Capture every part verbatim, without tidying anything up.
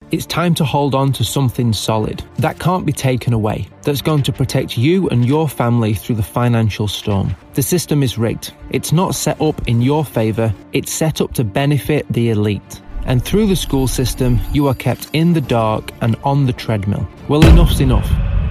It's time to hold on to something solid that can't be taken away, that's going to protect you and your family through the financial storm. The system is rigged. It's not set up in your favour, it's set up to benefit the elite. And through the school system, you are kept in the dark and on the treadmill. Well, enough's enough.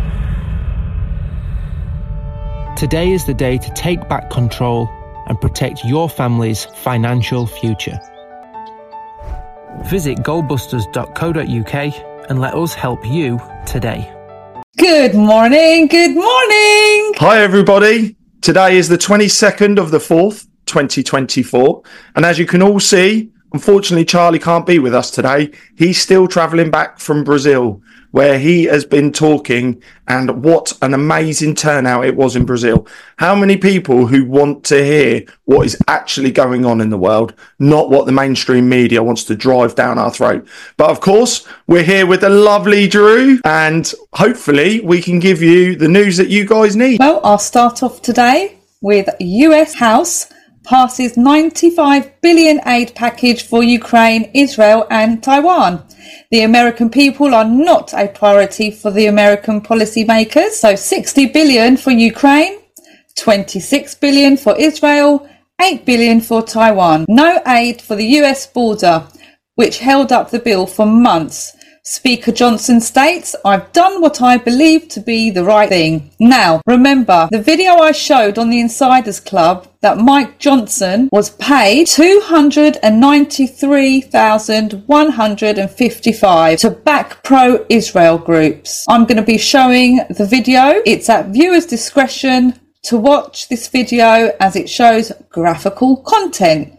Today is the day to take back control and protect your family's financial future. Visit goldbusters dot co dot uk and let us help you today. Good morning, good morning. Hi everybody. Today is the twenty-second of the fourth, twenty twenty-four. And as you can all see, unfortunately Charlie can't be with us today. He's still travelling back from Brazil, where he has been talking, and what an amazing turnout it was in Brazil. How many people who want to hear what is actually going on in the world, not what the mainstream media wants to drive down our throat. But of course, we're here with the lovely Drew, and hopefully we can give you the news that you guys need. Well, I'll start off today with U S House passes ninety-five billion aid package for Ukraine, Israel and Taiwan. The American people are not a priority for the American policymakers. So sixty billion for Ukraine, twenty-six billion for Israel, eight billion for Taiwan. No aid for the U S border, which held up the bill for months. Speaker Johnson states, "I've done what I believe to be the right thing." Now, remember, the video I showed on the Insiders Club that Mike Johnson was paid two hundred ninety-three thousand one hundred fifty-five to back pro-Israel groups. I'm going to be showing the video. It's at viewers' discretion to watch this video as it shows graphical content.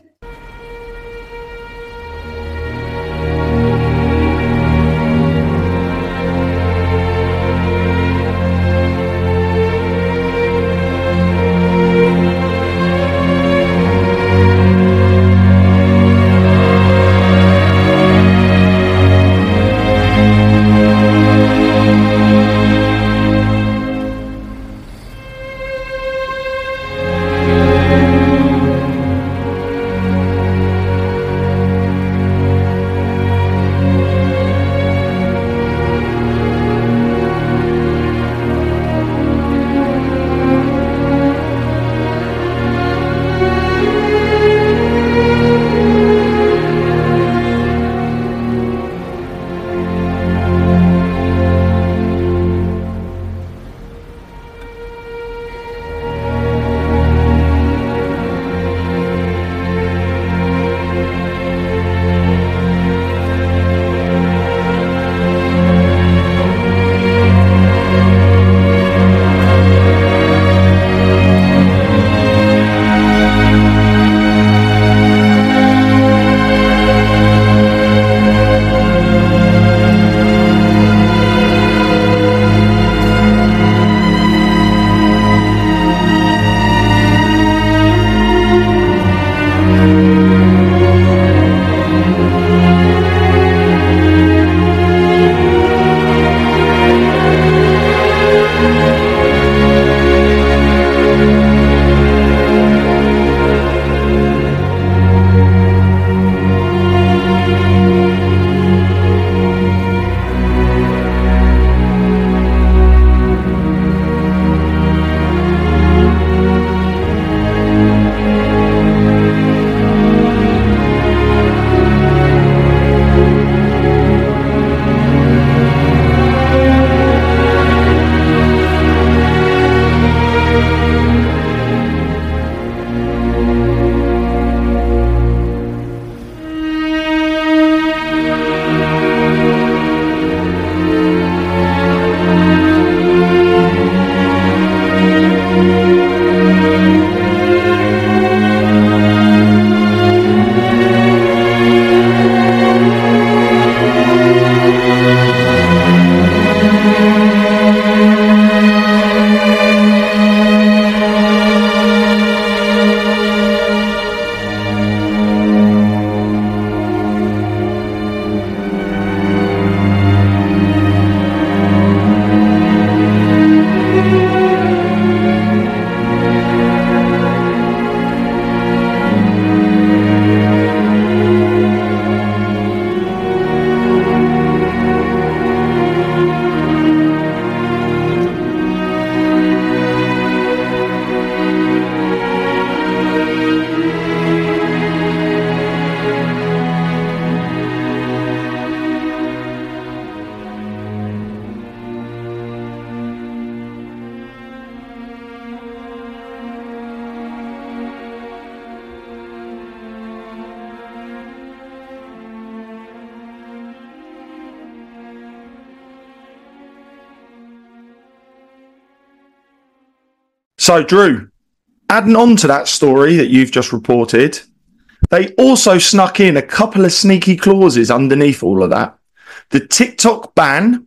So, Drew, adding on to that story that you've just reported, they also snuck in a couple of sneaky clauses underneath all of that. The TikTok ban,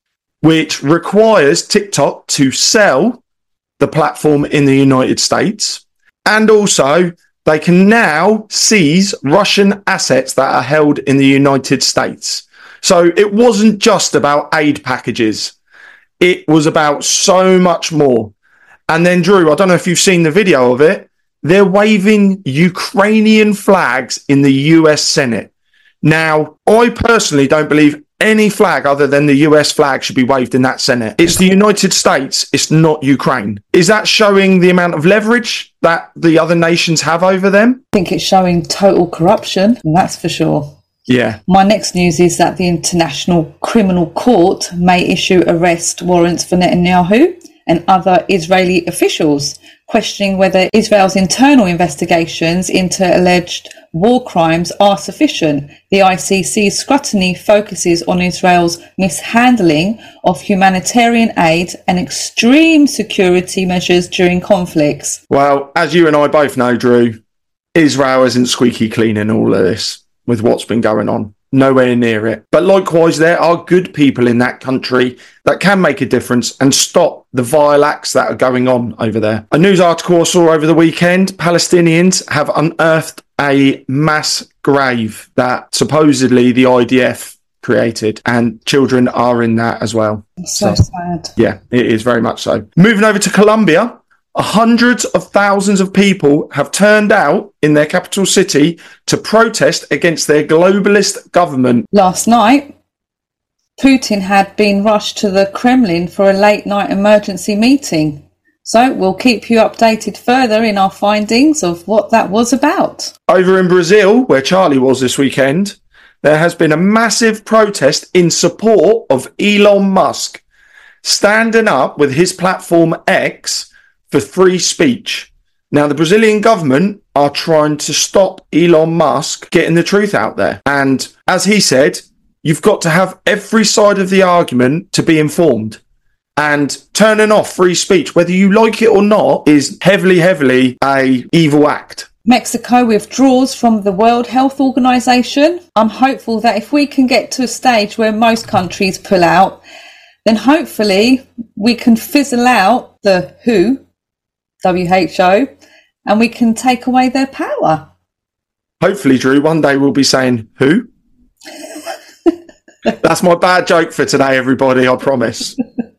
which requires TikTok to sell the platform in the United States, and also they can now seize Russian assets that are held in the United States. So it wasn't just about aid packages. It was about so much more. And then, Drew, I don't know if you've seen the video of it. They're waving Ukrainian flags in the U S Senate. Now, I personally don't believe any flag other than the U S flag should be waved in that Senate. It's the United States. It's not Ukraine. Is that showing the amount of leverage that the other nations have over them? I think it's showing total corruption, and that's for sure. Yeah. My next news is that the International Criminal Court may issue arrest warrants for Netanyahu and other Israeli officials, questioning whether Israel's internal investigations into alleged war crimes are sufficient. The I C C's scrutiny focuses on Israel's mishandling of humanitarian aid and extreme security measures during conflicts. Well, as you and I both know, Drew, Israel isn't squeaky clean in all of this with what's been going on. Nowhere near it. But likewise, there are good people in that country that can make a difference and stop the vile acts that are going on over there. A news article I saw over the weekend, Palestinians have unearthed a mass grave that supposedly the I D F created, and children are in that as well. So, so sad. Yeah, it is very much so. Moving over to Colombia, hundreds of thousands of people have turned out in their capital city to protest against their globalist government. Last night, Putin had been rushed to the Kremlin for a late-night emergency meeting. So we'll keep you updated further in our findings of what that was about. Over in Brazil, where Charlie was this weekend, there has been a massive protest in support of Elon Musk, standing up with his platform X for free speech. Now, the Brazilian government are trying to stop Elon Musk getting the truth out there. And as he said, you've got to have every side of the argument to be informed. And turning off free speech, whether you like it or not, is heavily, heavily a evil act. Mexico withdraws from the World Health Organization. I'm hopeful that if we can get to a stage where most countries pull out, then hopefully we can fizzle out the W H O, W H O, and we can take away their power. Hopefully, Drew, one day we'll be saying, who? That's my bad joke for today, everybody, I promise.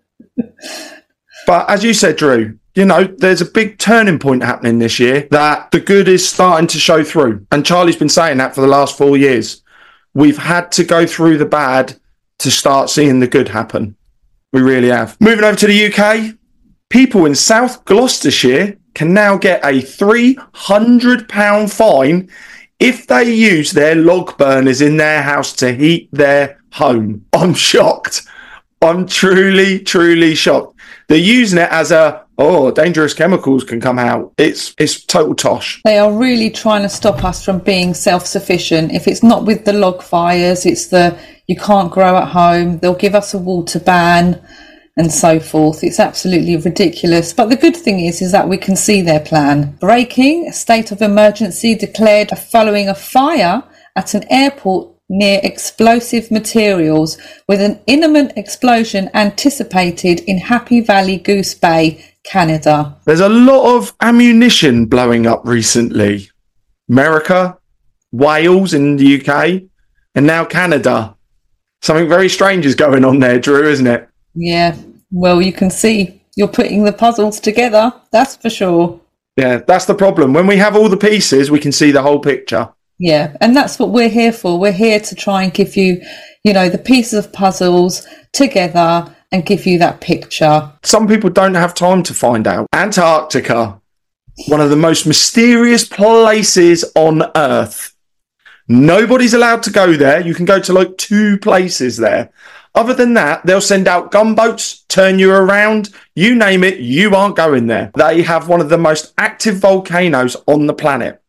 But as you said, Drew, you know, there's a big turning point happening this year that the good is starting to show through. And Charlie's been saying that for the last four years. We've had to go through the bad to start seeing the good happen. We really have. Moving over to the U K, people in South Gloucestershire can now get a three hundred pounds fine if they use their log burners in their house to heat their home. I'm shocked. I'm truly, truly shocked. They're using it as a, oh, dangerous chemicals can come out. It's it's total tosh. They are really trying to stop us from being self-sufficient. If it's not with the log fires, it's the you can't grow at home. They'll give us a water ban and so forth. It's absolutely ridiculous. But the good thing is, is that we can see their plan. Breaking, a state of emergency declared following a fire at an airport near explosive materials, with an imminent explosion anticipated in Happy Valley, Goose Bay, Canada. There's a lot of ammunition blowing up recently. America, Wales in the U K, and now Canada. Something very strange is going on there, Drew, isn't it? Yeah, well, you can see you're putting the puzzles together, that's for sure. Yeah, that's the problem. When we have all the pieces, we can see the whole picture. Yeah, and that's what we're here for. We're here to try and give you, you know, the pieces of puzzles together and give you that picture. Some people don't have time to find out. Antarctica, one of the most mysterious places on Earth. Nobody's allowed to go there. You can go to like two places there. Other than that, they'll send out gunboats, turn you around, you name it, you aren't going there. They have one of the most active volcanoes on the planet.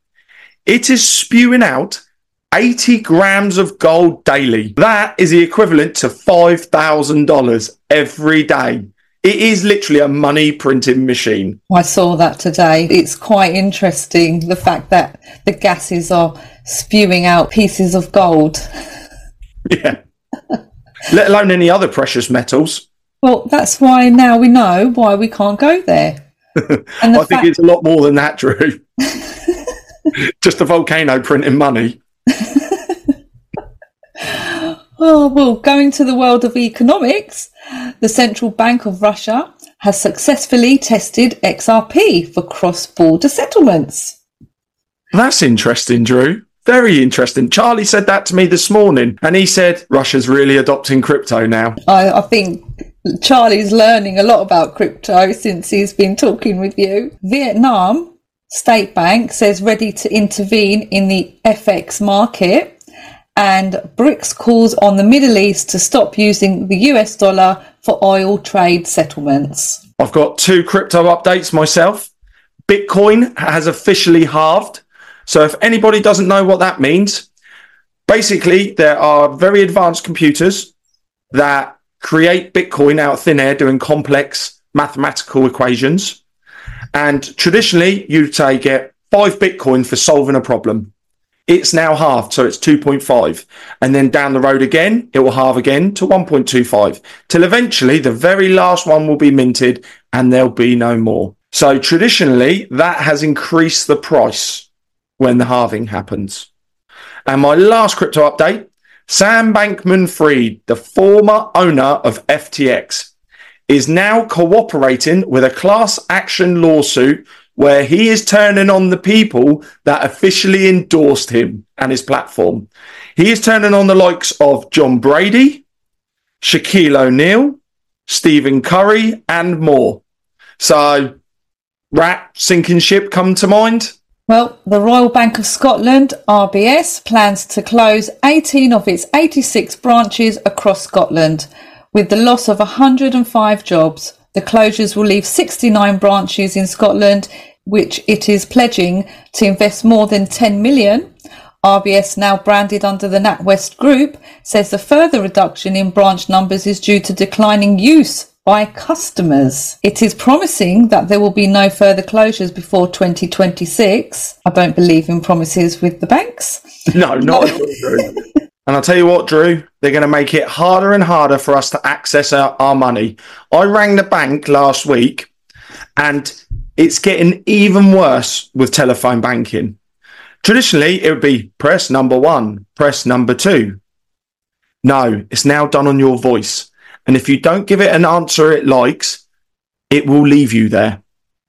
It is spewing out eighty grams of gold daily. That is the equivalent to five thousand dollars every day. It is literally a money printing machine. I saw that today. It's quite interesting, the fact that the gases are spewing out pieces of gold. Yeah. Let alone any other precious metals. Well, that's why now we know why we can't go there. And the I think fact- it's a lot more than that, Drew. Just a volcano printing money. Oh, well, going to the world of economics, the Central Bank of Russia has successfully tested X R P for cross-border settlements. That's interesting, Drew. Very interesting. Charlie said that to me this morning, and he said Russia's really adopting crypto now. I, I think Charlie's learning a lot about crypto since he's been talking with you. Vietnam State Bank says ready to intervene in the F X market. And BRICS calls on the Middle East to stop using the U S dollar for oil trade settlements. I've got two crypto updates myself. Bitcoin has officially halved. So if anybody doesn't know what that means, basically there are very advanced computers that create Bitcoin out of thin air doing complex mathematical equations. And traditionally, you'd say get five Bitcoin for solving a problem. It's now halved, so it's two point five. And then down the road again, it will halve again to one point two five, till eventually the very last one will be minted and there'll be no more. So traditionally, that has increased the price when the halving happens. And my last crypto update, Sam Bankman-Fried, the former owner of F T X, is now cooperating with a class action lawsuit where he is turning on the people that officially endorsed him and his platform. He is turning on the likes of John Brady, Shaquille O'Neal, Stephen Curry, and more. So, rat, sinking ship come to mind? Well, the Royal Bank of Scotland, R B S, plans to close eighteen of its eighty-six branches across Scotland. With the loss of one hundred five jobs, the closures will leave sixty-nine branches in Scotland, which it is pledging to invest more than ten million. R B S, now branded under the NatWest Group, says the further reduction in branch numbers is due to declining use by customers. It is promising that there will be no further closures before twenty twenty-six. I don't believe in promises with the banks. No, not at all, Drew. And I'll tell you what, Drew, they're going to make it harder and harder for us to access our, our money. I rang the bank last week and it's getting even worse with telephone banking. Traditionally, it would be press number one, press number two. No, it's now done on your voice. And if you don't give it an answer it likes, it will leave you there.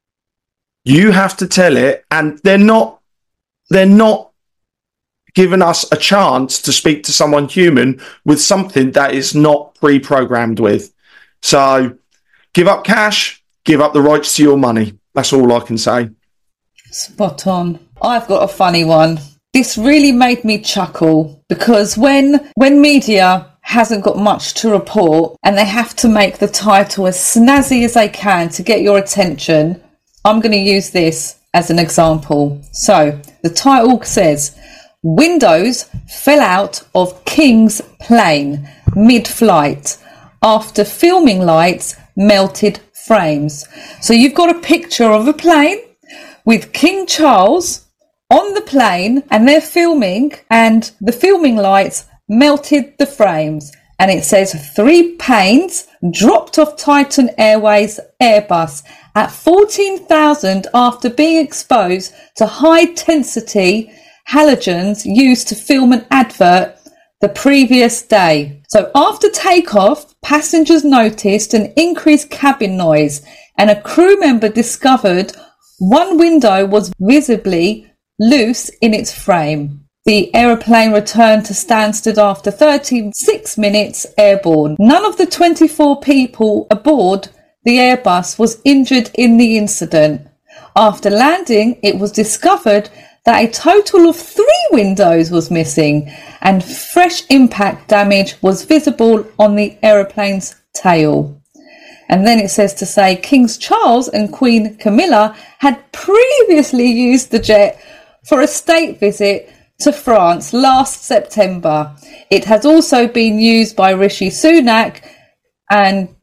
You have to tell it, and they're not, they're not giving us a chance to speak to someone human with something that is not pre-programmed with. So give up cash, give up the rights to your money. That's all I can say. Spot on. I've got a funny one. This really made me chuckle because when when media hasn't got much to report and they have to make the title as snazzy as they can to get your attention, I'm going to use this as an example. So the title says, Windows fell out of King's plane mid-flight after filming lights melted frames. So you've got a picture of a plane with King Charles on the plane and they're filming and the filming lights melted the frames. And it says three planes dropped off Titan Airways Airbus at fourteen thousand after being exposed to high intensity halogens used to film an advert the previous day. So after takeoff, passengers noticed an increased cabin noise and a crew member discovered one window was visibly loose in its frame. The aeroplane returned to standstill after thirty-six minutes airborne. None of the twenty-four people aboard the Airbus was injured in the incident. After landing, it was discovered that a total of three windows was missing and fresh impact damage was visible on the aeroplane's tail. And then it says to say King Charles and Queen Camilla had previously used the jet for a state visit to France last September. It has also been used by Rishi Sunak and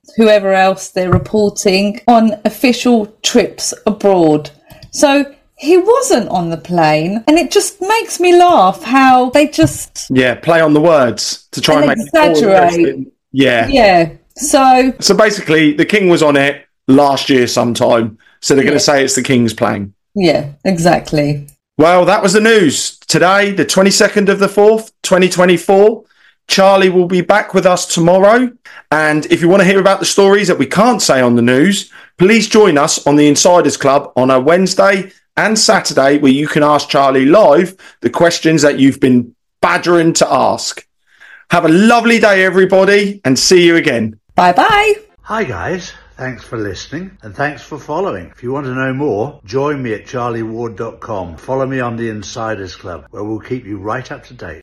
whoever else they're reporting on official trips abroad. So he wasn't on the plane, and it just makes me laugh how they just yeah play on the words to try and, and make exaggerate. It yeah, yeah. So, so basically, the king was on it last year sometime, so they're yeah. going to say it's the king's plane. Yeah, exactly. Well, that was the news today, the twenty-second of the fourth, twenty twenty-four. Charlie will be back with us tomorrow. And if you want to hear about the stories that we can't say on the news, please join us on the Insiders Club on a Wednesday and Saturday, where you can ask Charlie live the questions that you've been badgering to ask. Have a lovely day, everybody, and see you again. Bye-bye. Hi, guys. Thanks for listening and thanks for following. If you want to know more, join me at charlie ward dot com. Follow me on the Insiders Club, where we'll keep you right up to date.